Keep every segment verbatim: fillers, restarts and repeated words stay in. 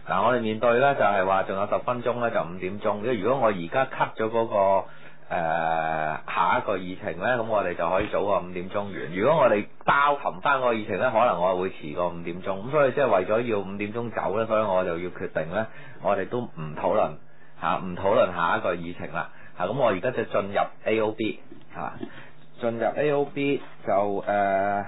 嗱，我哋面對呢就係話仲有十分鐘呢，就五點鐘。因為如果我而家 cut 咗嗰個誒、呃、下一個議程呢，咁我哋就可以早過五點鐘完。如果我哋包含翻個議程呢，可能我會遲過五點鐘。咁所以即係為咗要五點鐘走呢，所以我就要決定呢，我哋都唔討論嚇，唔討論下一個議程啦嚇。咁我而家就進入 A O B 嚇，進入 A O B 就誒、呃，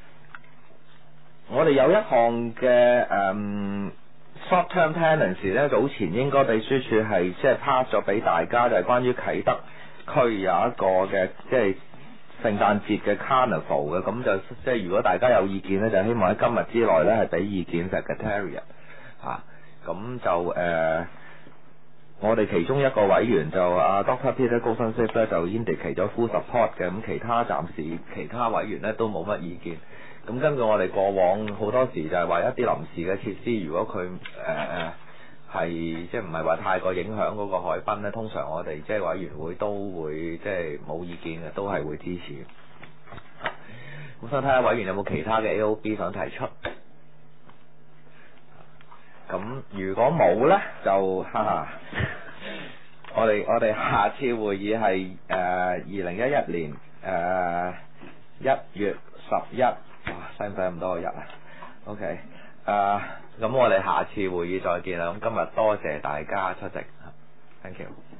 我哋有一項嘅誒。呃Short term tenancy 咧，早前應該秘書處係即係 pass 咗俾大家，就係、是、關於啟德區有一個嘅即係聖誕節嘅 carnival 嘅，咁就即係如果大家有意見咧，就希望喺今日之內咧係俾意見 secretariat 嚇，咁就誒、呃，我哋其中一個委員就阿 Doctor Peter Goldson 咧就 indicate 咗 full support 嘅，咁其他暫時其他委員咧都冇乜意見。咁根據我哋過往好多時就係話一啲臨時嘅設施，如果佢誒誒係即係唔係話太過影響嗰個海濱咧，通常我哋即係委員會都會即係冇意見嘅，都係會支持。咁想睇下委員有冇其他嘅 A O B 想提出。咁如果冇咧，就哈哈，我哋我哋下次會議係誒二零一一年誒一月十一。哇，使唔使咁多個日啊 ？OK， 誒，咁我哋下次會議再見啦。咁今日多謝大家出席 ，thank you。